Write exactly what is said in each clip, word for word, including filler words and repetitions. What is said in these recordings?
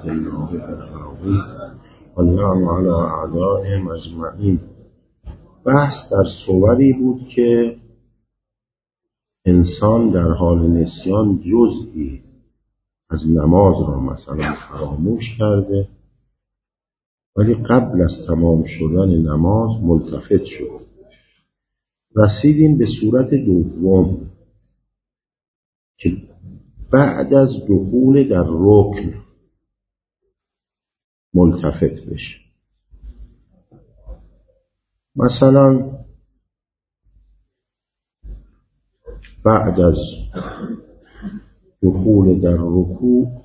الله الفراوی و نعم علی اعدائهم اجمعین. بحث در صوری بود که انسان در حال نسیان جزئی از نماز را مثلا فراموش کرده، ولی قبل از تمام شدن نماز ملتفت شد. رسیدیم به صورت دوم که بعد از دخول در رکن ملتفت بشه. مثلا بعد از دخول در رکوع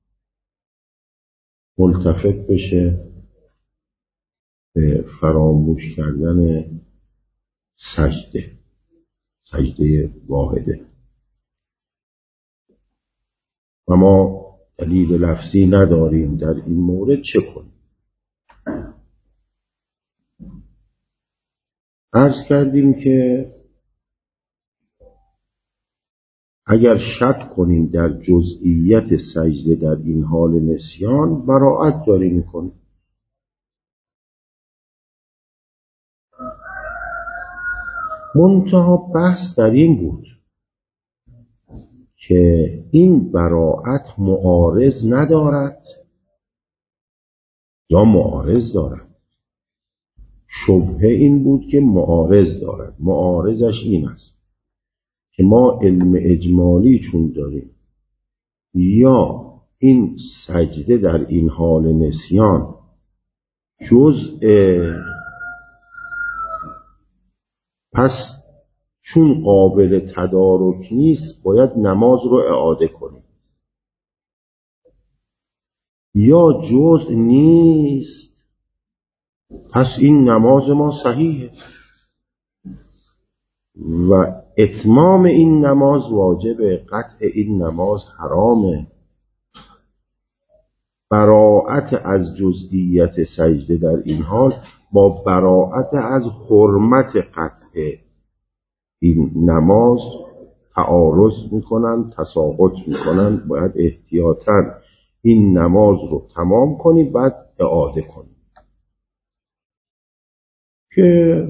ملتفت بشه به فراموش کردن سجده سجده واحده و ما دلیل لفظی نداریم در این مورد. چه کنیم؟ عرض کردیم که اگر شک کنیم در جزئیت سجده در این حال نسیان، براءت جاری میکنیم. منتها بحث در این بود که این براءت معارض ندارد یا معارض دارد. شبهه این بود که معارض دارد. معارضش این است که ما علم اجمالی چون داریم، یا این سجده در این حال نسیان جزء، پس چون قابل تدارک نیست باید نماز رو اعاده کنیم، یا جزء نیست پس این نماز ما صحیحه و اتمام این نماز واجبه، قطع این نماز حرامه. براءت از جزئیت سجده در این حال با براءت از حرمت قطع این نماز تعارض میکنن، تساقط میکنن. باید احتیاطاً این نماز رو تمام کنی بعد اعاده کنی. که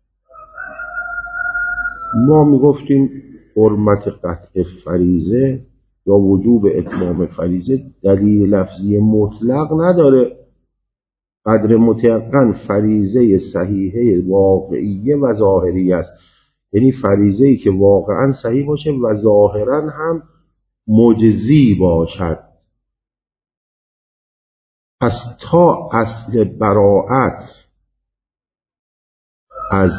ما میگفتیم حرمت قطع فریضه یا وجوب اتمام فریضه دلیل لفظی مطلق نداره. قدر متیقن فریضه صحیحه واقعیه و ظاهری است، یعنی فریضه‌ای که واقعا صحیح باشه و ظاهرا هم مجزی باشد. پس تا اصل براءت از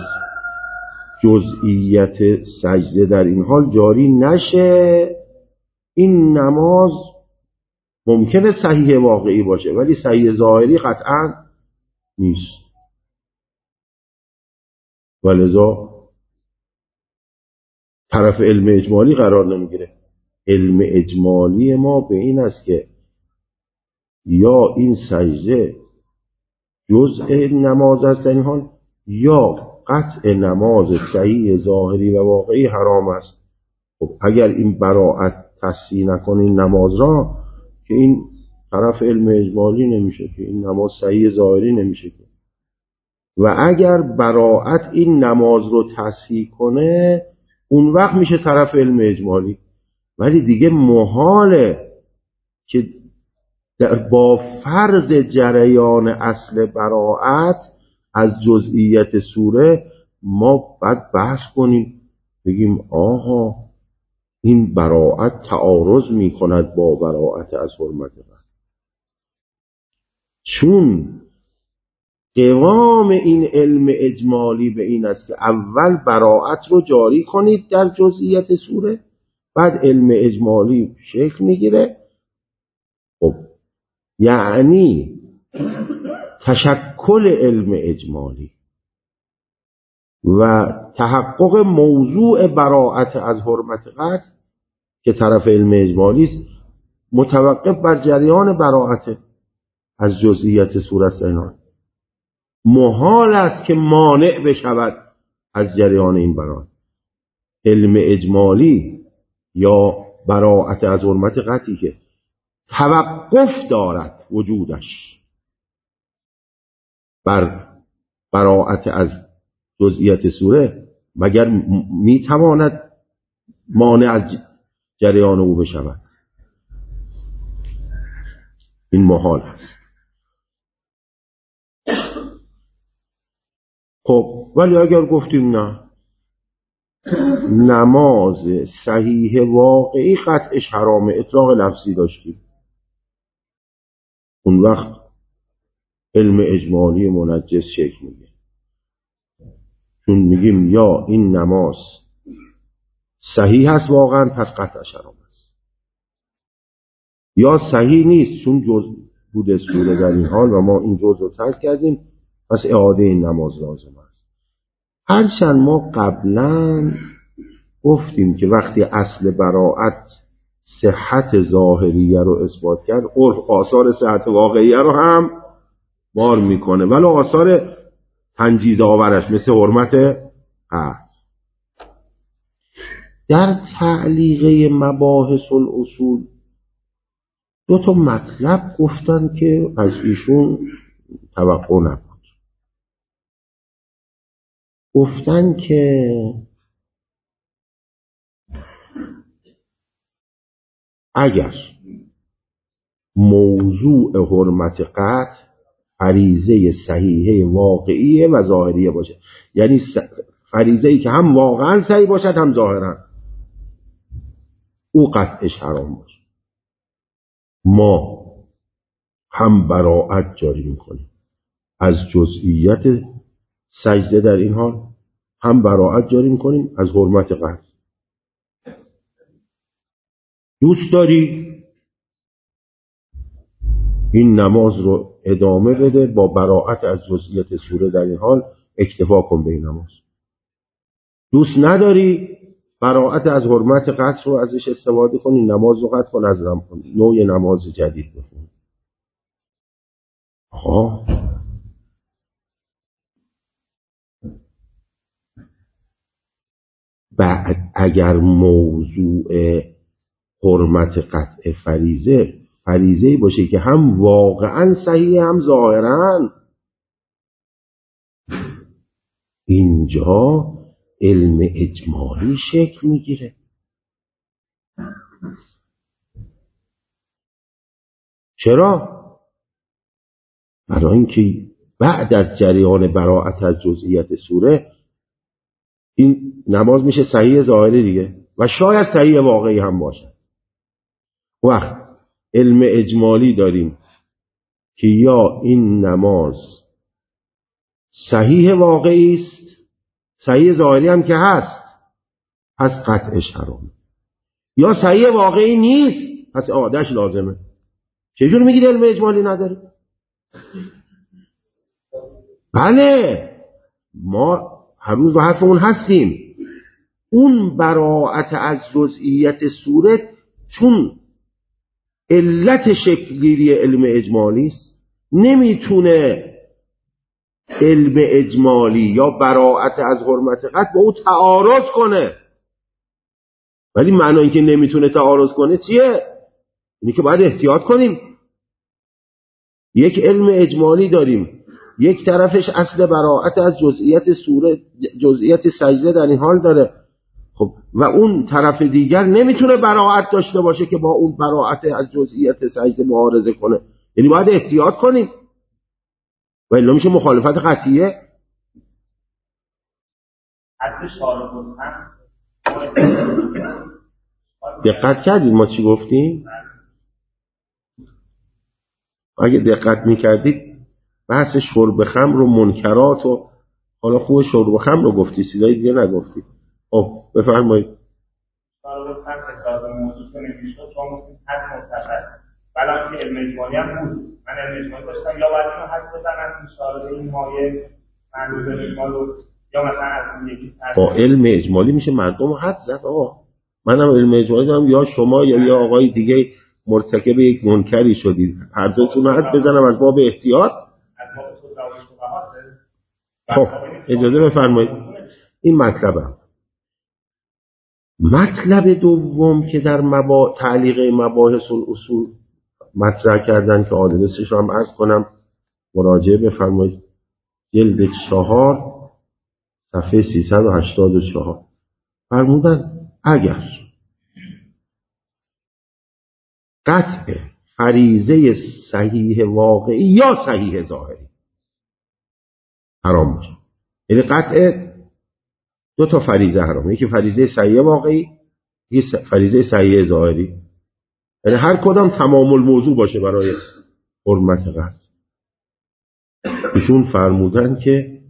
جزئیت سجده در این حال جاری نشه، این نماز ممکنه صحیح واقعی باشه ولی صحیح ظاهری قطعا نیست. ولذا طرف علم اجمالی قرار نمیگیره. علم اجمالی ما به این است که یا این سجده جزء نماز است در این حال، یا قطع نماز صحیح ظاهری و واقعی حرام است. خب اگر این براءت تصحیح نکنه نماز را، که این طرف علم اجمالی نمیشه، که این نماز صحیح ظاهری نمیشه. که و اگر براءت این نماز رو تصحیح کنه اون وقت میشه طرف علم اجمالی. ولی دیگه محاله که در با فرض جریان اصل براءت از جزئیت سوره ما بعد بحث کنیم بگیم آها این براءت تعارض میکند با براءت از حرمت قطع. چون قوام این علم اجمالی به این است که اول براءت رو جاری کنید در جزئیت سوره، بعد علم اجمالی شکل میگیره. خب یعنی تشکل علم اجمالی و تحقق موضوع براءت از حرمت قطع که طرف علم اجمالی است متوقف بر جریان براءت از جزئیات سوره است. محال است که مانع بشود از جریان این براءت. علم اجمالی یا براءت از حرمت قطعی که توقف دارد وجودش بر براءت از جزئیات سوره، مگر میتواند مانع از جریان او بشود؟ این محال است. خب ولی اگر گفتیم نه، نماز صحیح واقعی قطعش حرام، اطلاق لفظی داشتیم، اون وقت علم اجمالی منجز شکل میگه، چون میگیم یا این نماز صحیح هست واقعا پس قطعش حرام است، یا صحیح نیست چون جز بوده سوره در این حال و ما این جز رو ترک کردیم پس اعاده این نماز لازم است. هرچند ما قبلا گفتیم که وقتی اصل براءت صحت ظاهریه رو اثبات کرد، عرف آثار صحت واقعیه رو هم بار میکنه، ولی آثار تنجیز آورش مثل حرمت قطع. در تعلیقه مباحث الاصول دو تا مطلب گفتن که از ایشون توقع نبود. گفتن که اگر موضوع حرمت قطع فریضه صحیحه واقعیه و ظاهریه باشه، یعنی فریضه‌ای که هم واقعا صحیح باشد هم ظاهرا، او قطعش حرام باشه، ما هم براءت جاری میکنیم از جزئیات سجده در این حال، هم براءت جاری میکنیم از حرمت قطع. دوست داری این نماز رو ادامه بده با براءت از جزئیات سوره در این حال، اکتفا کن به این نماز. دوست نداری براءت از حرمت قطع رو ازش استفاده کنی، نماز رو قطع کن، از نوع نماز جدید بخون. آها بعد اگر موضوع حرمت قطع فریضه فریضه‌ای باشه که هم واقعا صحیح هم ظاهرا، اینجا علم اجمالی شکل میگیره. چرا؟ برای اینکه بعد از جریان براءت از جزئیات سوره این نماز میشه صحیح ظاهری دیگه و شاید صحیح واقعی هم باشه. وقت علم اجمالی داریم که یا این نماز صحیح واقعی است، صحیح ظاهری هم که هست پس قطعش حرام، یا صحیح واقعی نیست پس اعادهش لازمه. چجور میگید علم اجمالی نداری؟ بله ما هر روز به حرف اون هستیم. اون براءت از جزئیات صورت چون علت شکلگیری علم اجمالی است، نمیتونه علم اجمالی یا براءت از حرمت قطع با او تعارض کنه. ولی معنی اینکه نمیتونه تعارض کنه چیه؟ اینی که باید احتیاط کنیم. یک علم اجمالی داریم، یک طرفش اصل براءت از جزئیات سوره، جزئیات سجده در این حال داره، خب و اون طرف دیگر نمیتونه براءت داشته باشه که با اون براءت از جزئیات سجده معارضه کنه، یعنی باید احتیاط کنیم و الا میشه مخالفت قطعیه. دقت کردید ما چی گفتیم؟ اگه دقت میکردید بحث شرب خمر و منکرات و حالا خوب شرب خمر رو گفتی، چیزای دیگه نگفتی. خب بفرمایید. شرب خمر حساب موضوع نمیشد چون حد معتبر، بلکه علم اجمالی هم بود. من علم اجمالی داشتم یا باید اینو حد بزنم این شارده این مایه معنی اجمال رو، یا مثلا از این یکی با علم اجمالی میشه مردم رو حد زد. آقا منم علم اجمالی دارم یا شما یا یا آقای دیگه مرتکب یک منکری شدید، هر دوتون رو حد بزنم از باب احتیاط. خب اجازه بفرمایید این مطلبم. مطلب دوم که در مبا... تعلیق مباحث الاصول مطرح کردن که آدرسش رو هم عرض کنم، مراجعه بفرمایید. جلد چهار صفحه سیصد و هشتاد و چهار فرمودن اگر قطع فریضه صحیح واقعی یا صحیح ظاهری حرام باشه، یعنی قطع دو تا فریضه حرام، یکی فریضه صحیح واقعی، یکی فریضه صحیح ظاهری، یعنی هر کدام تمام الموضوع باشه برای حرمت قطع. ایشون فرمودن که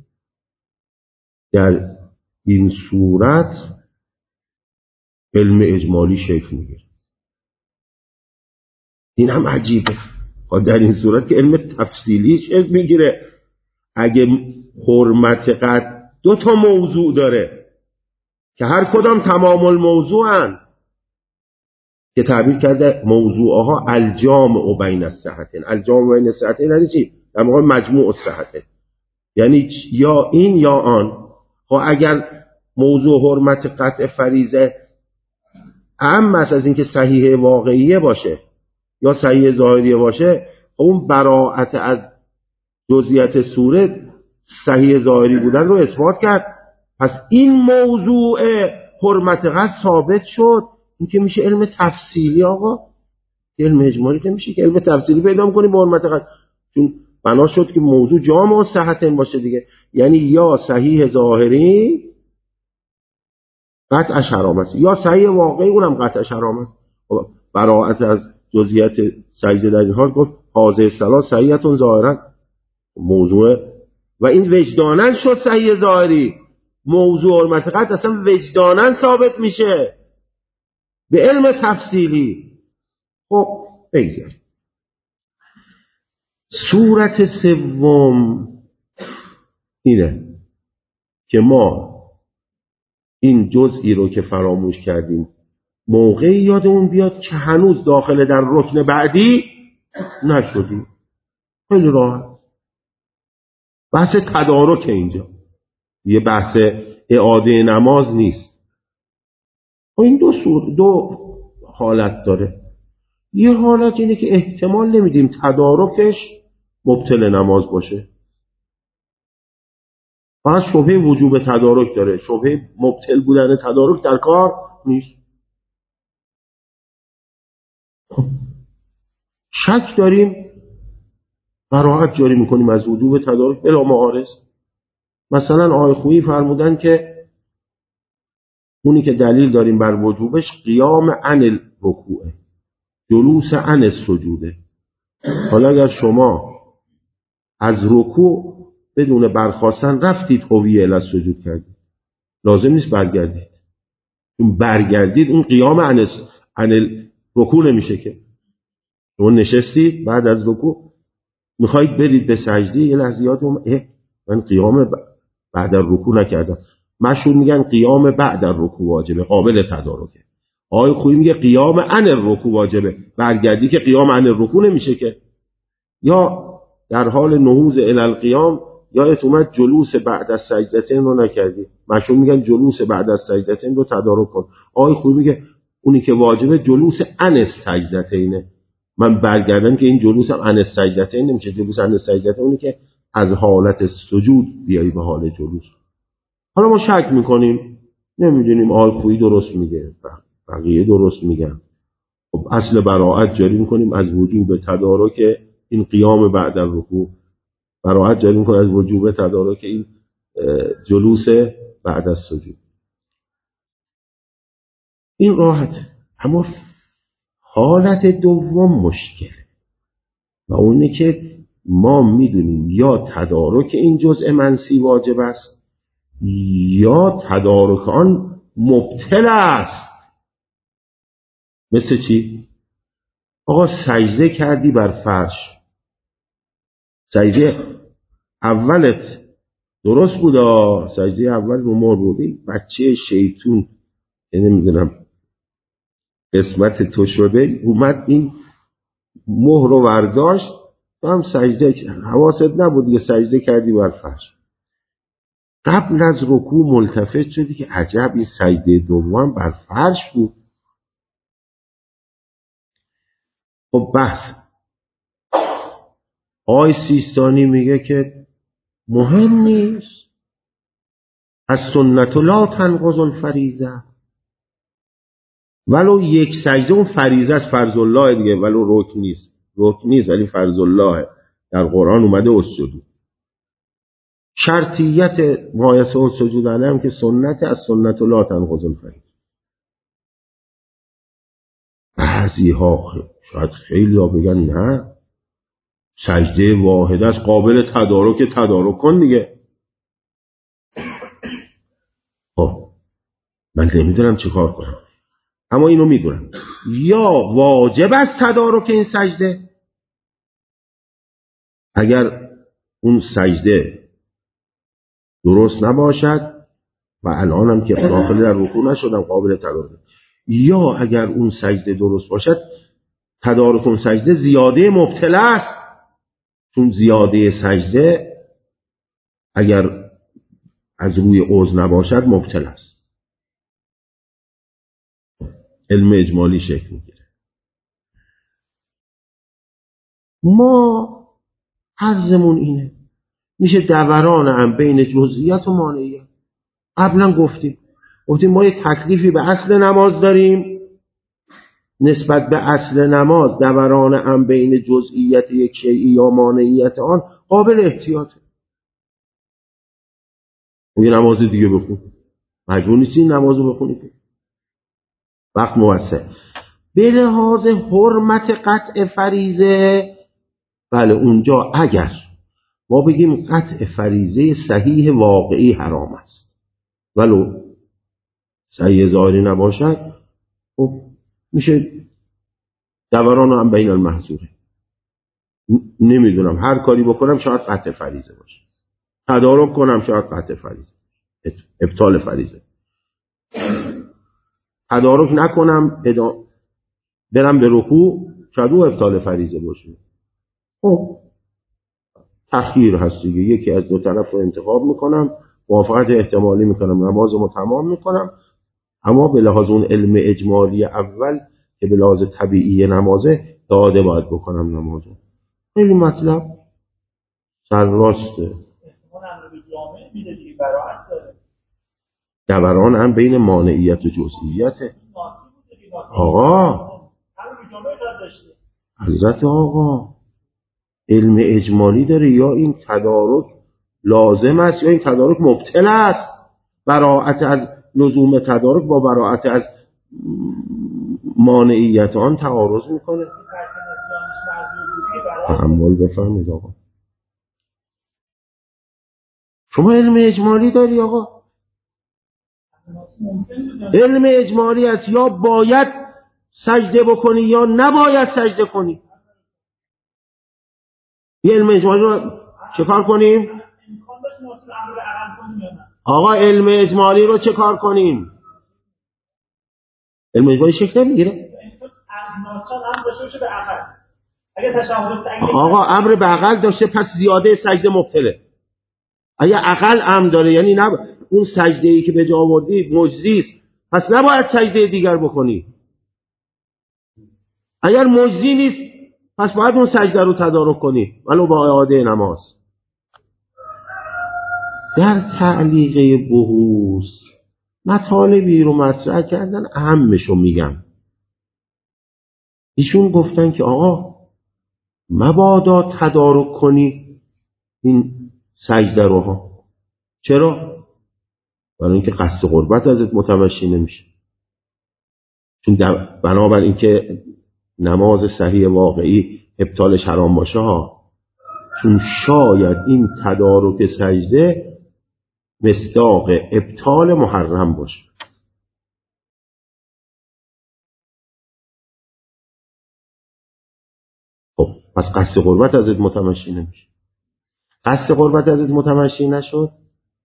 در این صورت علم اجمالی شکل میگیره. این هم عجیبه، در این صورت که علم تفصیلی شکل میگیره. اگه حرمت قطع دو تا موضوع داره که هر کدام تمام الموضوعن، که تعبیر کرده موضوعها الجامع بین الصحتین. الجامع بین الصحتین یعنی چی؟ در واقع مجموع الصحتین، یعنی یا این یا آن. خب اگر موضوع حرمت قطع فریضه اهم از اینکه صحیح واقعیه باشه یا صحیح ظاهریه باشه، اون براءت از جزئیات صورت صحیح ظاهری بودن رو اثبات کرد. پس این موضوع حرمت قطع ثابت شد. این که میشه علم تفصیلی. آقا علم اجمالی که میشه که علم تفصیلی پیدا می‌کنیم با حرمت قطع، چون بنا شد که موضوع جامع و صحتن باشه دیگه، یعنی یا صحیح ظاهری قطعش حرام است یا صحیح واقعی اونم قطعش حرام است. براءت از جزئیات سجده در این حال گفت هذه الصلاة صحیحة ظاهرا موضوع، و این وجدانن شد صحیح ظاهری. موضوع حرمت قطع اصلا وجدانن ثابت میشه به علم تفصیلی. خب بگذار صورت سوم اینه که ما این جزئی رو که فراموش کردیم موقعی یادمون بیاد که هنوز داخل در رکن بعدی نشدیم. خیلی راحت بحث تدارک اینجا، یه بحث اعاده نماز نیست. این دو صورت دو حالت داره. یه حالت اینه که احتمال نمیدیم تدارکش مبطل نماز باشه، فقط شبهه وجوب تدارک داره، شبهه مبطل بودن تدارک در کار نیست. شک داریم براحت جاری میکنیم از وجوب تدارک بلا معارض. مثلا آقای خویی فرمودن که اونی که دلیل داریم بر وجوبش قیام عن الرکوع، جلوس عن السجوده. حالا اگر شما از رکوع بدون برخاستن رفتید هویه الی السجود کردید، لازم نیست برگردید. اون برگردید اون قیام عن الرکوع نمیشه که. شما نشستید بعد از رکوع میخواید برید به سجده، یه لحظه یادم من قیام بعد از رکوع نکردم. مشهور میگن قیام بعد از رکوع واجبه، قابل تدارکه. آقای خویی میگه قیام عن الرکوع واجبه، برگردی که قیام عن الرکوع نمیشه که. یا در حال نهوض الی القیام یادت اومد جلوس بعد از سجدتین رو نکردی، مشهور میگن جلوس بعد از سجدتین رو تدارک کن. آقای خویی میگه اونی که واجبه جلوس عن السجدتینه. من برگردم که این جلوس عن السجدتین نمیشه. جلوس عن السجدتین اونی که از حالت سجود بیایی به حال جلوس. حالا ما شک میکنیم، نمیدونیم آقای خویی درست میگه بقیه درست میگن. خب اصل براءت جاری میکنیم از وجوب تدارک این قیام بعد از رکوع، براءت جاری میکنیم از وجوب تدارک این جلوس بعد از سجود. این راحت. اما حالت دوم مشکل، و اونه که ما میدونیم یا تدارک این جزء منسی واجب است یا تدارک آن مبطل است. مثل چی؟ آقا سجده کردی بر فرش، سجده اولت درست بود، سجده اول رو ما بودی، بچه شیطون نمیدونم قسمت تو شده اومد این مهر رو برداشت، تو هم سجده حواست نبود دیگه، سجده کردی بر فرش. قبل از رکوع ملتفت شدی که عجب این سجده دوم بر فرش بود. خب بحث آقای سیستانی میگه که مهم نیست، از سنت لا تنقض الفریضه، ولو یک سجده اون فریضه است، فرض الله دیگه، ولو رکن نیست، رکن نیست ولی فرض الله در قرآن اومده اسجدوا. شرطیت مایسه السجود علیه هم که سنت، از سنت لا تنقض الفریضه. بعضی ها شاید خیلی ها بگن نه، سجده واحد است، قابل تدارک، تدارک کن دیگه. خب من نمیدونم چه کار کنم، اما اینو میدونم یا واجب است تدارک این سجده، اگر اون سجده درست نباشد و الان هم که داخل در رکوع نشدم قابل تدارک، یا اگر اون سجده درست باشد تدارک اون سجده زیاده مبتلا است، چون زیاده سجده اگر از روی عضو نباشد مبتلا است. علم اجمالی شکل میگیره. ما عرضمون اینه، میشه دوران هم بین جزئیات و مانعیت. قبلا گفتیم گفتیم ما یک تکلیفی به اصل نماز داریم، نسبت به اصل نماز دوران هم بین جزئیات یک شیئی یا مانعیت آن قابل احتیاطه. یه نماز دیگه بخون، مجبور نیستی نمازو بخونی، وقت موسع. به لحاظ حرمت قطع فریضه، بله اونجا اگر ما بگیم قطع فریضه صحیح واقعی حرام است ولو صحیح ظاهری نباشد، خب میشه دوران هم بین المحظوره. نمیدونم هر کاری بکنم شاید قطع فریضه باشه، تدارک کنم شاید قطع فریضه، ابطال فریضه، تدارک نکنم ادام برم به رکوع شاید او ابطال فریضه باشه. خب تخییر هست دیگه، یکی از دو طرف رو انتخاب میکنم، موافقت احتمالی میکنم، نمازمو تمام میکنم. اما به لحاظ اون علم اجمالی اول که به لحاظ طبیعی نمازه داده باید بکنم نمازو. خیلی مطلب سرراسته. دوران هم بین مانعیت و جزئیته. آقا حضرت آقا علم اجمالی داره، یا این تدارک لازم است یا این تدارک مبطل است. براءت از لزوم تدارک با براءت از مانعیت آن تعارض میکنه. تحمل بفرمید آقا. شما علم اجمالی داری آقا، علم اجمالی است، یا باید سجده بکنی یا نباید سجده کنی. یه علم اجمالی رو چه کار کنیم؟ آقا علم اجمالی رو چه کار کنیم؟ علم اجمالی شکل نمیگیره. آقا امر به عقل داشته پس زیاده سجده مبطله. اگه عقل امر داره یعنی نب... اون سجده ای که به جا آوردی مجزی است، پس نباید سجده دیگر بکنی. اگر مجزی نیست پس باید اون سجده رو تدارک کنی ولو با اعاده نماز. در تعلیق بحوث مطالبی رو مطرح کردن، اهمشو میگم. ایشون گفتن که آقا مبادا تدارک کنی این سجده رو ها. چرا؟ برای اینکه قصد قربت ازت متمشی نمیشه. چون بنابر اینکه نماز صحیح واقعی ابطالش حرام باشه ها، چون شاید این تدارک سجده مصداق ابطال محرم باشه. خب پس قصد قربت ازت متمشی نمیشه. قصد قربت ازت متمشی نشد،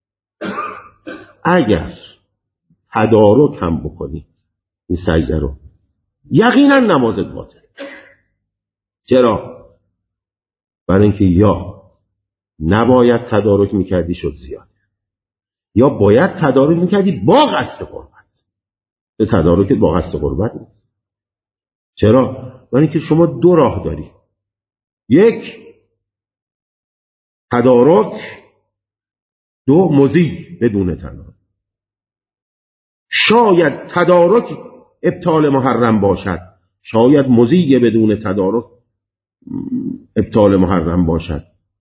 اگر تدارک هم بکنی این سجده رو یقینا نمازت باطل. چرا؟ برای اینکه یا نباید تدارک میکردی شد زیاد، یا باید تدارک میکردی با قصد قربت. به تدارکت با قصد قربت نیست. چرا؟ برای اینکه شما دو راه داری. یک، تدارک، دو مضی بدون تدارک. شاید تدارک ابطال محرم باشد، شاید مضی بدون تدارک ابطال محرم باشد.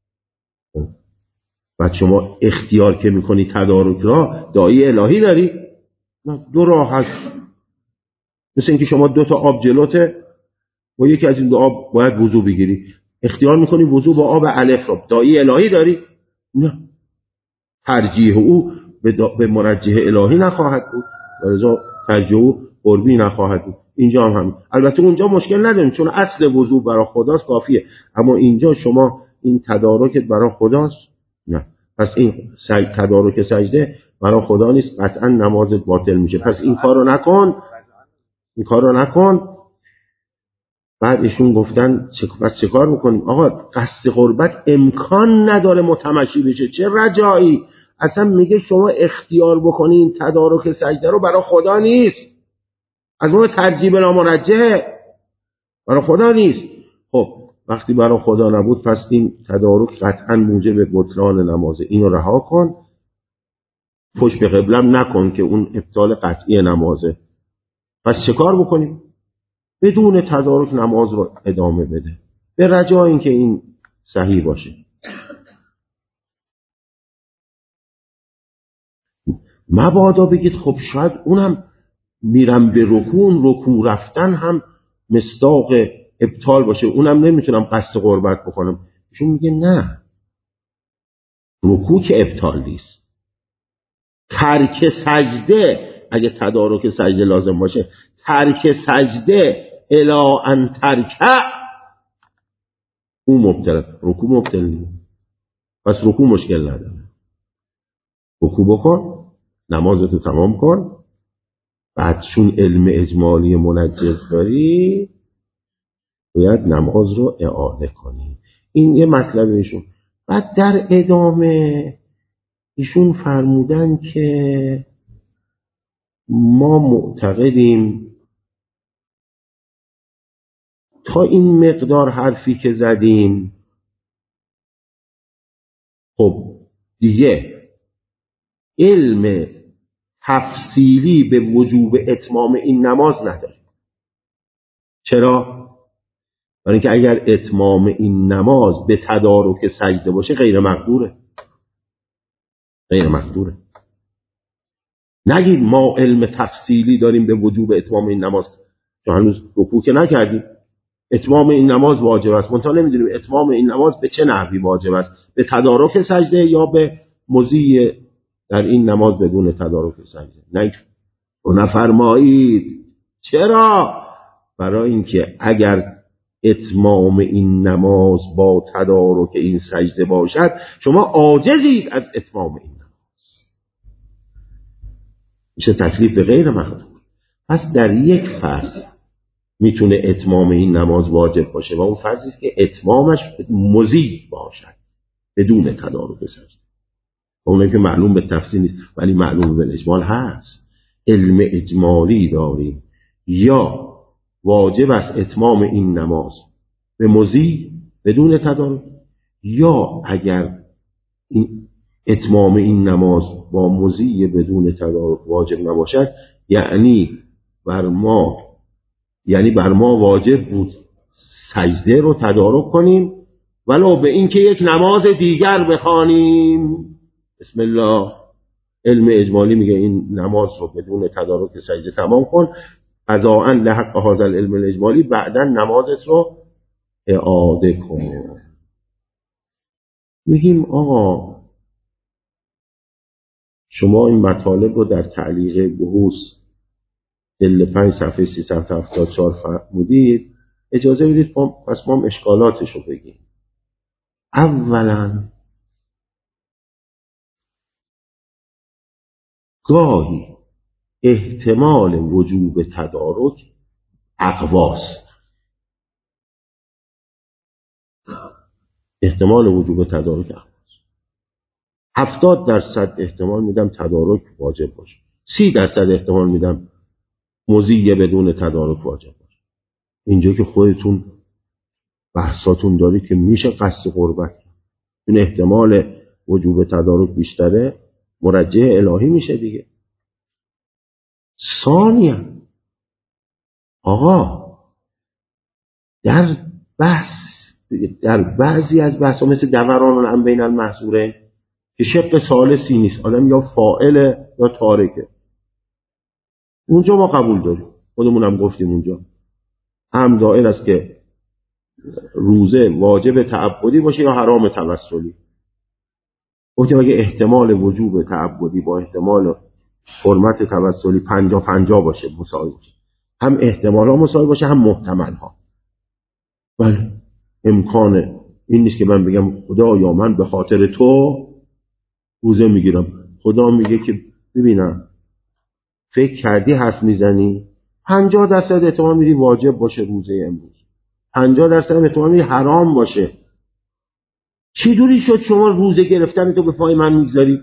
بعد شما اختیار که میکنی تدارک را، داعی الهی داری؟ نه، دو راه هست. مثل اینکه شما دو تا آب جلوته، با یکی از این دو آب باید وضو بگیری، اختیار میکنی وضو با آب الف را، داعی الهی داری؟ نه، ترجیح او به, دا... به مرجح الهی نخواهد بود، ولذا ترجیح او قربی نخواهد بود. اینجا هم همین. البته اونجا مشکل نداریم چون اصل وضو برای خداست، کافیه. اما اینجا شما این تدارکت برای خداست؟ نه. پس این سج... تدارک سجده برای خدا نیست، قطعا نمازت باطل میشه. پس این کارو نکن، این کارو نکن. بعد ایشون گفتن چه پس چه کار میکنیم؟ آقا قصد قربت امکان نداره متمشی بشه، چه رجایی؟ اصلا میگه شما اختیار بکنین تدارک سجده رو برای خدا نیست، از اون ترجیح بلا مرجح، برای خدا نیست. خب وقتی برای خدا نبود، پس این تدارک قطعا موجب بطلان نمازه، اینو رها کن. پشت به قبلم نکن که اون ابطال قطعی نمازه. پس چه کار بکنیم؟ بدون تدارک نماز رو ادامه بده، به رجای اینکه این صحیح باشه. مبادا بگید خب شاید اونم میرم به رکوع، رکوع رفتن هم مصداق ابطال باشه، اونم نمیتونم قصد قربت بکنم. ایشون میگه نه، رکوع که ابطال نیست. ترک سجده، اگه تدارک سجده لازم باشه، ترک سجده الا ان ترکع، اون مبتل، رکوع مبتل نیست. پس رکوع مشکل نداره، رکوع بکن، نمازتو تمام کن. بعد چون علم اجمالی منجز داری، باید نماز رو اعاده کنی. این یه مطلب ایشون. بعد در ادامه ایشون فرمودن که ما معتقدیم تا این مقدار حرفی که زدیم، خب دیگه علم تفصیلی به وجوب اتمام این نماز نداریم. چرا؟ برای اینکه اگر اتمام این نماز به تدارک سجده باشه غیر مقدوره، غیر مقدوره. نگید ما علم تفصیلی داریم به وجوب اتمام این نماز، چون هنوز رکوع که نکردیم. اتمام این نماز واجب است، منتها نمیدونیم اتمام این نماز به چه نحوی واجب است، به تدارک سجده یا به مضی در این نماز بدون تدارک سجده. نه و نفرمایید چرا؟ برای اینکه اگر اتمام این نماز با تدارک این سجده باشد، شما عاجزید از اتمام این نماز، میشه تکلیف به غیر مقدور. پس در یک فرض میتونه اتمام این نماز واجب باشه و اون فرضی است که اتمامش مضی باشد بدون تدارک سجده. اونه که معلوم به تفصیل نیست ولی معلوم به اجمال هست. علم اجمالی داریم، یا واجب است اتمام این نماز به مضی بدون تدارک، یا اگر این اتمام این نماز با مضی بدون تدارک واجب نباشد، یعنی بر ما یعنی بر ما واجب بود سجده رو تدارک کنیم، ولو به این که یک نماز دیگر بخوانیم. بسم الله. علم اجمالی میگه این نماز رو بدون تدارک سجده تمام کن، قضاءً لحق هذا العلم الاجمالی، بعداً نمازت رو اعاده کن. میگیم آقا شما این مطالب رو در تعلیق بحوث جلد پنج صفحه سیصد و هفتاد و چهار فرمودید، اجازه بدید پس ما هم اشکالاتش رو بگیم. اولا گاهی احتمال وجوب تدارک اقواست، احتمال وجوب تدارک اقواست. هفتاد درصد احتمال میدم تدارک واجب باشه، سی درصد احتمال میدم مضی بدون تدارک واجب باشه. اینجا که خودتون بحثاتون داری که میشه قصد قربت، این احتمال وجوب تدارک بیشتره، مرجع الهی میشه دیگه. ثانیاً آقا در بحث در بعضی از بحثا مثل دوران الان بین المحظورین که شق ثالثی نیست، آدم یا فاعله یا تارکه، اونجا ما قبول داریم، خودمون هم گفتیم اونجا هم دائر است که روزه واجب تعبدی باشه یا حرام توسلی. گفتیم اگه احتمال وجوب تعبدی با احتمال حرمت توسلی پنجا پنجا باشه، مساوی باشه، هم احتمال ها مساوی باشه هم محتمل ها، بله امکانه این نیست که من بگم خدا یا من به خاطر تو روزه میگیرم. خدا میگه که ببینم فکر کردی حرف میزنی، پنجاه درصد احتمال میدی واجب باشه روزه امروز، پنجاه درصد احتمال میدی حرام باشه. چی دوری شد شما روزه گرفتن تو به پای من میگذاری؟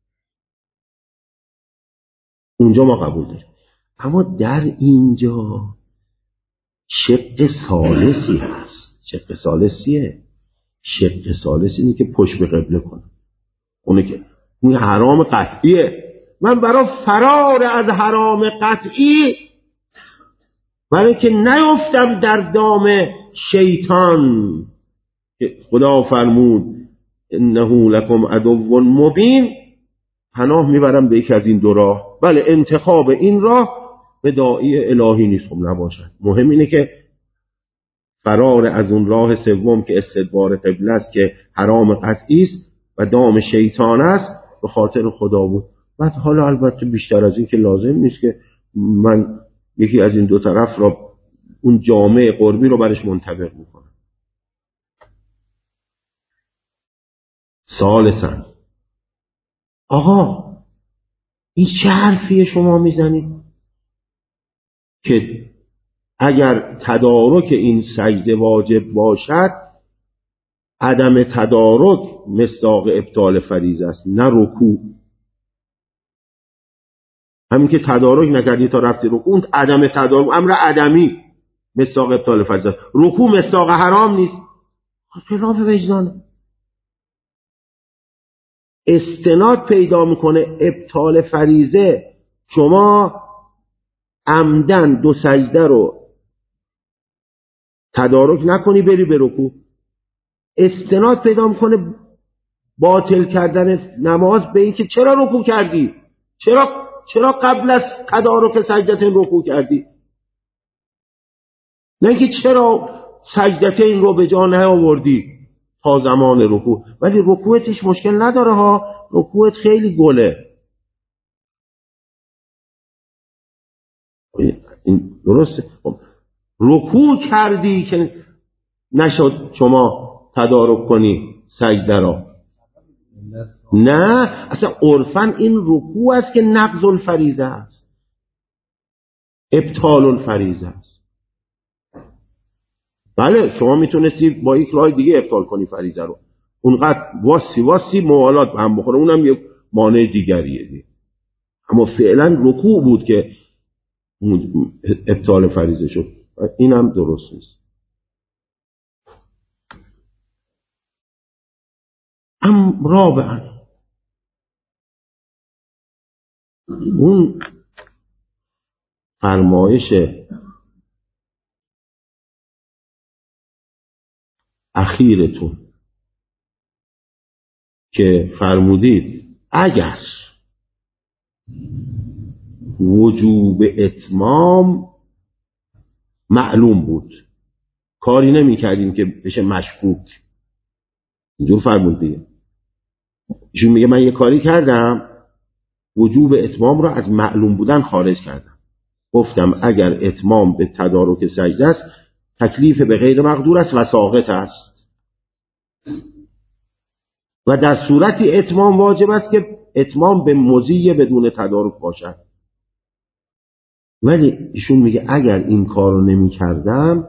اونجا ما قبول داریم. اما در اینجا شق ثالثی هست. شق ثالثیه شق ثالثی اینه که پشت به قبله کنه، اونه که اون حرام قطعیه. من برای فرار از حرام قطعی، برای که نیفتم در دام شیطان که خدا فرمود انه لکم عدو مبین، پناه میبرم به یک از این دو راه. بله انتخاب این راه به داعی الهی نیست، خب نباشد. مهم اینه که فرار از اون راه سوم که استدبار قبله است که حرام قطعی است و دام شیطان است به خاطر خدا بود. بعد حالا البته بیشتر از این که لازم نیست که من یکی از این دو طرف را اون جامعه قربی رو برش منطبق میکنم. ثالثاً آقا این چه حرفیه شما میزنید که اگر تدارک این سجده واجب باشد عدم تدارک مصداق ابطال فریضه است، نه رکوع. همین که تدارک نکردی تا رفتی رکوع، عدم تدارک امر عدمی مصداق ابطال فریضه است. رکوع مصداق حرام نیست، خلاف وجدان. استناد پیدا میکنه ابطال فریضه. شما عمدن دو سجده رو تدارک نکنی بری به رکوع، استناد پیدا میکنه باطل کردن نماز به این که چرا رکوع کردی، چرا چرا قبل از تدارک سجدتین رکوع کردی، نه که چرا سجدتین رو به جا نیاوردی تا زمان رکوع. ولی رکوعتش مشکل نداره ها، رکوعت خیلی گله. این درسته. رکوع کردی که نشد شما تدارک کنی سجده را، نه اصلا عرفاً این رکوع است که نقض الفریضه است، ابطال الفریضه است. بله شما میتونستی با یک راه دیگه ابطال کنی فریضه رو، اونقدر واسی واسی موالات به هم بخوره، اونم یک مانع دیگریه دی. اما فعلا رکوع بود که ابطال فریضه شد، این هم درست نیست. ام رابعا اون فرمایش اخیرتون که فرمودید اگر وجوب اتمام معلوم بود کاری نمی کردیم که بشه مشکوک، اینجور فرمود دیگه. ایشون میگه من یه کاری کردم وجوب اتمام را از معلوم بودن خارج کردم، گفتم اگر اتمام به تدارک سجده است تکلیف به غیر مقدور است و ساقط است و در صورتی اتمام واجب است که اتمام به مضی بدون تدارک باشد. ولی ایشون میگه اگر این کار رو نمی کردم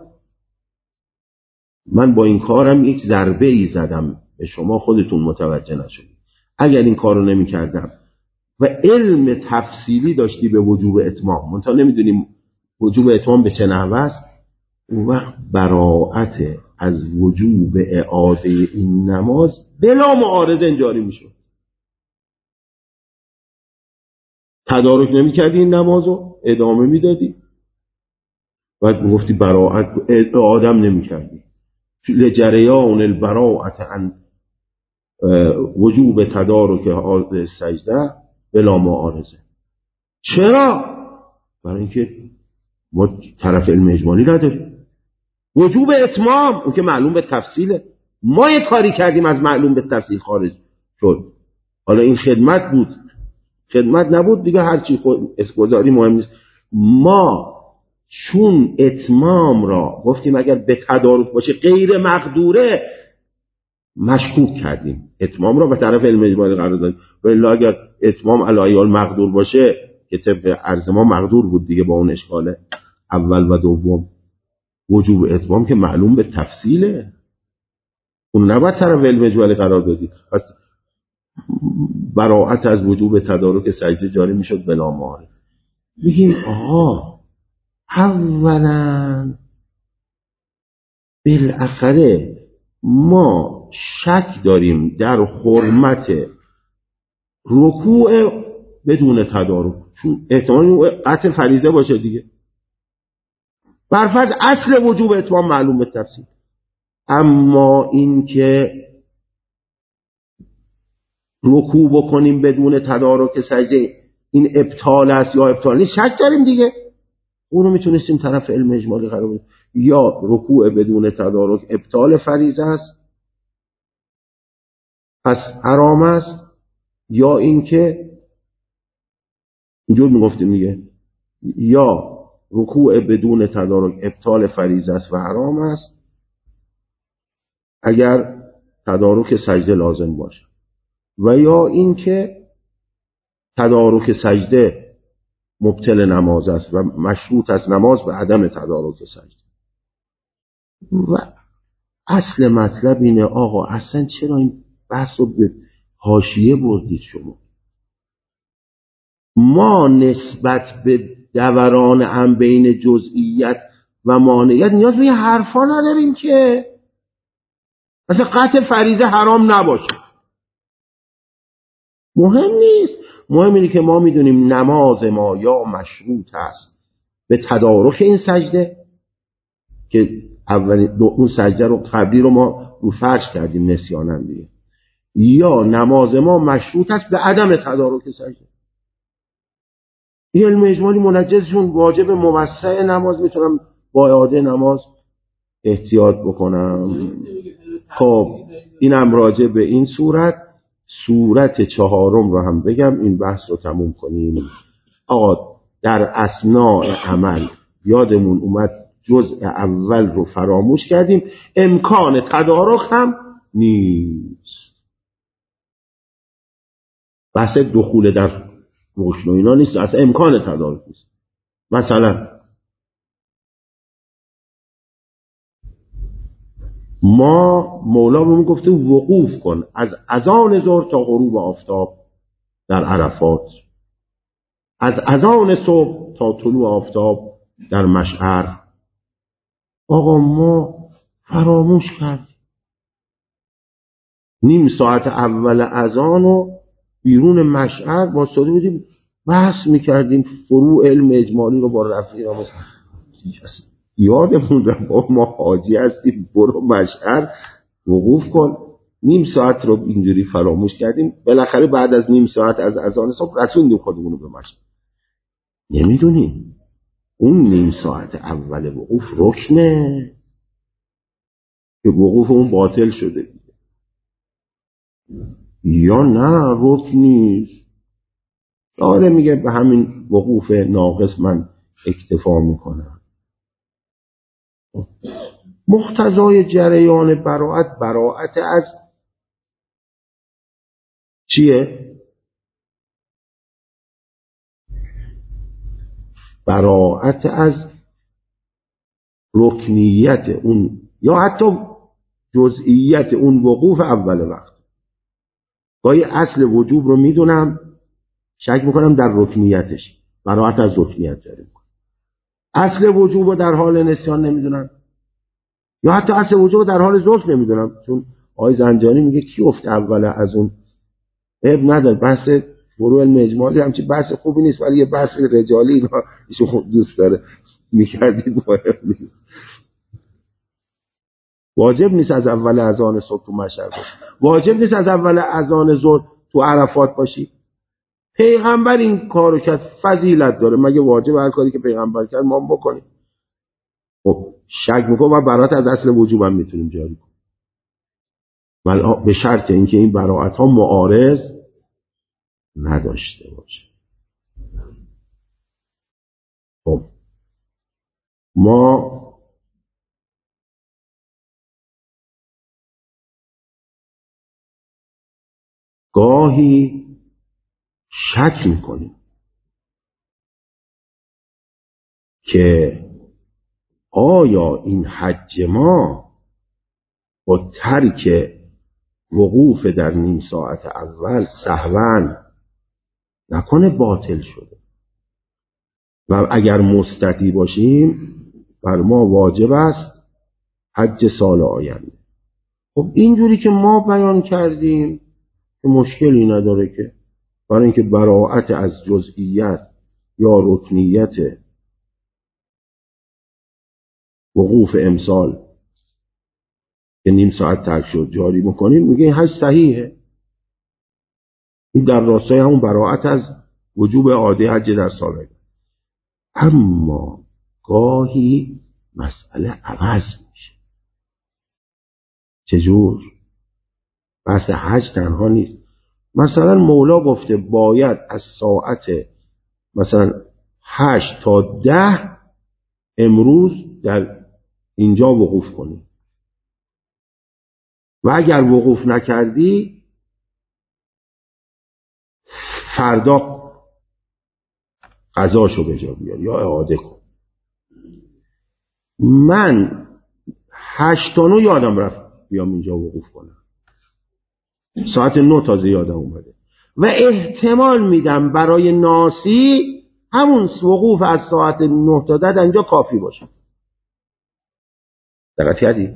من با این کارم یک ضربه ای زدم به شما، خودتون متوجه نشدید. اگر این کار رو نمی کردم و علم تفصیلی داشتی به وجوب اتمام، منتها نمیدونیم وجوب اتمام به چه نحوه است، اون وقت براعت از وجوب اعاده این نماز بلا معارضه جاری میشه. تدارک نمی کردی این نمازو ادامه میدادی، بعد میگفتی براعت آدم نمی کردی لجریان البراعت عن وجوب تدارک سجده بلا معارضه. چرا؟ برای اینکه ما طرف علم اجمالی نداریم. وجوب اتمام اون که معلوم به تفصیله، ما یه کاری کردیم از معلوم به تفصیل خارج شد. حالا این خدمت بود، خدمت نبود دیگه، هرچی خود اسکوزاری مهم نیست. ما چون اتمام را گفتیم اگر به تدارک باشه غیر مقدوره، مشکوک کردیم اتمام را به طرف علم اجمالی قرار دادیم. ولی اگر اتمام علی مقدور باشه که طبق عرض ما مقدور بود دیگه با اون اشکال اول و دوم، وجوب اتمام که معلوم به تفصیله، اون نباید طرف علم اجمالی قرار دادی. پس براعت از وجوب تدارک سجده جاری میشد بلا معارضه. میگیم آها اولا بالاخره ما شک داریم در حرمت رکوع بدون تدارک، چون احتمال قطع فریضه باشه دیگه. برفرض اصل وجوب اتمام معلوم به تفصیل، اما این که رکوع بکنیم بدون تدارک سجده این ابطال است یا ابطال نیست، شک داریم دیگه. اونو میتونستیم طرف علم اجمالی قرار بدیم، یا رکوع بدون تدارک ابطال فریضه است پس حرام است، یا اینکه اینجور میگفتیم میگه یا رکوع بدون تدارک ابطال فریضه است و حرام است اگر تدارک سجده لازم باشه، و یا اینکه تدارک سجده مبطل نماز است و مشروط از نماز به عدم تدارک سجده. و اصل مطلب اینه آقا اصلا چرا این بحث رو به حاشیه بردید شما؟ ما نسبت به دوران هم بین جزئیت و مانعیت نیاز به یه حرفا نداریم که مثلا قطع فریضه حرام نباشه، مهم نیست. مهم اینه که ما میدونیم نماز ما یا مشروط است به تدارک این سجده که اولین اون سجده رو قبلی رو ما رو فرض کردیم نسیانن دیگه، یا نماز ما مشروط است به عدم تدارک سجده. این علم اجمالی منجزشون واجب موسع نماز، میتونم با اعاده نماز احتیاط بکنم. خب اینم راجع به این صورت. صورت چهارم رو هم بگم این بحث رو تموم کنیم. آقا در اثناء عمل یادمون اومد جزء اول رو فراموش کردیم، امکان تدارک هم نیست. بحث دخول در رکن و اینا نیست، اصلا امکان تدارک نیست. مثلا ما مولا بهمون گفته وقوف کن از اذان ظهر تا غروب آفتاب در عرفات، از اذان صبح تا طلوع آفتاب در مشعر. آقا ما فراموش کردیم نیم ساعت اول اذان رو بیرون مشعر با ساده بودیم بحث میکردیم فروع علم اجمالی رو با رفیق ما. یادمون رو ما حاجی هستیم برو مشعر وقوف کن. نیم ساعت رو اینجوری فراموش کردیم، بالاخره بعد از نیم ساعت از اذان صبح رسوندیم خودمون رو به مشعر. نمیدونیم اون نیم ساعت اول وقوف رکنه که وقوف اون باطل شده یا نه رکن نیست. آره میگه به همین وقوف ناقص من اکتفا میکنم. مقتضای جریان براعت براعت از چیه؟ براعت از رکنیت اون یا حتی جزئیت اون وقوف اول وقت. گاهی اصل وجوب رو میدونم شک میکنم در رکنیتش، براعت از رکنیت جاری میکنم. اصل وجوب رو در حال نسیان نمیدونم یا حتی اصل وجوب در حال ذکر نمیدونم، چون آقای زنجانی میگه کی افت اوله از اون عیب نداره. بحث فروع علم اجمالی همچین بحث خوبی نیست، ولی یه بحث رجالی اینا ایشون خوب دوست داره میکردید، مهم نیست. واجب نیست از اول اذان صبح تو مشهد باشی، واجب نیست از اول اذان ظهر تو عرفات باشی. پیغمبر این کارو کرد، فضیلت داره، مگه واجب هر کاری که پیغمبر کرد ما بکنیم؟ خب شک میکنم و برات از اصل وجوب هم میتونیم جاری کنیم، ولی به شرط اینکه این براءت ها معارض نداشته باشه. خب ما گاهی شک میکنیم که آیا این حج ما با ترک وقوف در نیم ساعت اول سهواً نکنه باطل شده، و اگر مستطیع باشیم بر ما واجب است حج سال آینده. خب اینجوری که ما بیان کردیم که مشکلی نداره، که برای اینکه براءت از جزئیت یا رکنیت وقوف امسال که نیم ساعت ترک شد جاری میکنیم، میگه حج صحیحه. این در راستای همون براءت از وجوب عاده حج در سال آینده. اما گاهی مسئله عوض میشه. چجور؟ بحث حج تنها نیست. مثلا مولا گفته باید از ساعت مثلا هشت تا ده امروز در اینجا وقوف کنی، و اگر وقوف نکردی فردا قضاشو به جا بیار یا اعاده کن. من هشت تا نه یادم رفت بیام اینجا وقوف کنم، ساعت نه تازه یادم اومده، و احتمال میدم برای ناسی همون وقوف از ساعت نه تا ده اینجا کافی باشه. دقت کردی؟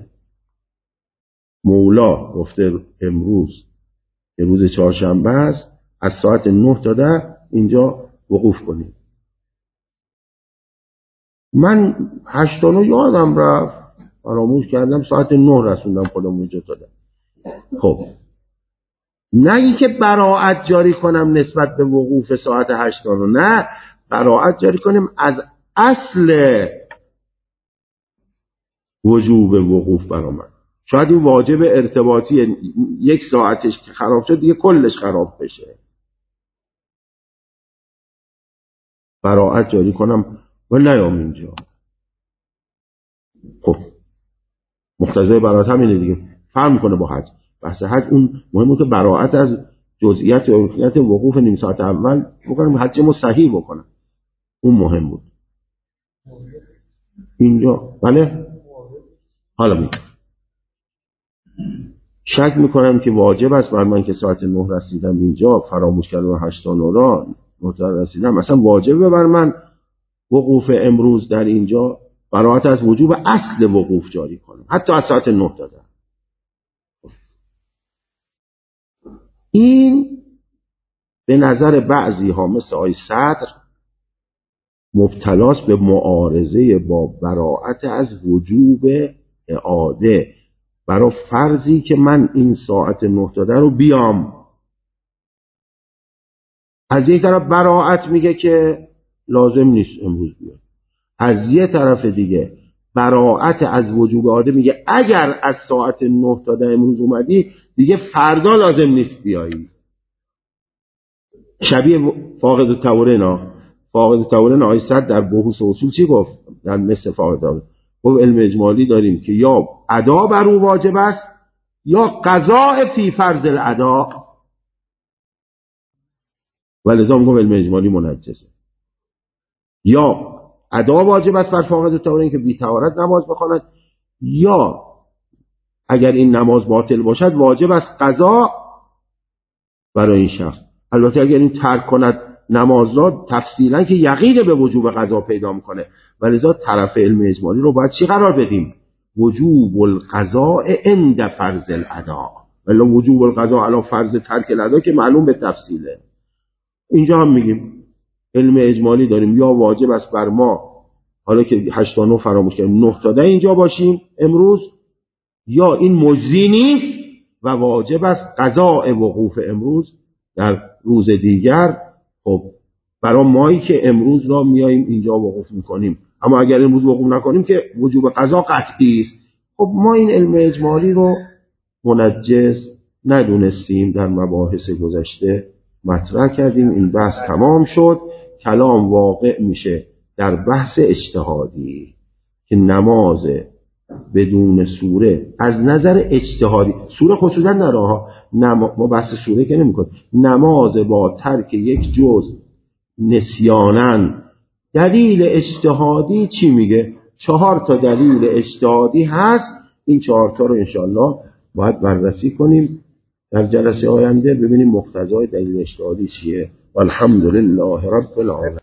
مولا گفته امروز امروز چهارشنبه است، از ساعت نه تا ده اینجا وقوف کنیم. من هشت تا نه یادم رفت، فراموش کردم، ساعت نه رسوندم خودم اونجا دادم. خب نه اینکه براءت جاری کنم نسبت به وقوف ساعت هشت تا نه، نه، براءت جاری کنیم از اصل وجوب وقوف برا من. شاید این واجب ارتباطی یک ساعتش که خراب شد دیگه کلش خراب بشه، براءت جاری کنم و نیام اینجا. خب مقتضای براءت همینه دیگه، فرق میکنه با حج. بحث حج اون مهمه که براءت از جزئیات و رکنیت وقوف نیم ساعت اول بکنم، حج ما صحیح بکنم، اون مهم بود. اینجا بله حالا میگم شک میکنم که واجب است بر من که ساعت نه رسیدم اینجا، فراموش کردم هشت تا نه را نه رسیدم، مثلا واجبه بر من وقوف امروز در اینجا براءت از وجوب اصل وقوف جاری کنم حتی از ساعت نه تا ده. این به نظر بعضی ها مثل آقای صدر مبتلاس به معارضه با براءت از وجوب اعاده برای فرضی که من این ساعت نه تا ده رو بیام. از یک طرف براءت میگه که لازم نیست امروز بیام، از یک طرف دیگه براءت از وجوب اعاده میگه اگر از ساعت نه تا ده امروز اومدی دیگه فردا لازم نیست بیایی. شبیه فاقد التورین ها فاقد التورین آقای صدر در بحوث اصول چی گفت؟ در مثل فاقد التورین گفت علم اجمالی داریم که یا ادا بر او واجب است یا قضاء فی فرض الادا، ولذا گفت علم اجمالی منجزه. یا ادا واجب است بر فاقد التورین که بی طهارت نماز بخواند، یا اگر این نماز باطل باشد واجب است قضا برای این شخص. البته اگر این ترک کند نماز را تفصیلا که یقین به وجوب قضا پیدا میکنه، ولذا طرف علم اجمالی رو باید چی قرار بدیم؟ وجوب القضاء عند فرض الاداء. ولی وجوب القضاء علی فرض ترک الاداء که معلوم به تفصیله. اینجا هم میگیم علم اجمالی داریم، یا واجب است بر ما، حالا که هشت تا نه فراموش کردیم، نه تا ده اینجا باشیم امروز، یا این مجزی نیست و واجب است قضاء وقوف امروز در روز دیگر. خب برای مایی که امروز را میاییم اینجا وقوف میکنیم، اما اگر امروز وقوف نکنیم که وجوب قضا قطعی است. خب ما این علم اجمالی رو منجز ندونستیم، در مباحث گذشته مطرح کردیم، این بحث تمام شد. کلام واقع میشه در بحث اجتهادی که نماز بدون سوره از نظر اجتهادی، سوره خصوصا نراها، ما بحث سوره که نمی کنیم، نماز با ترک یک جز نسیانن، دلیل اجتهادی چی میگه؟ چهار تا دلیل اجتهادی هست. این چهار تا رو انشاءالله باید بررسی کنیم در جلسه آینده، ببینیم مقتضای دلیل اجتهادی چیه. والحمدلله رب العالمین.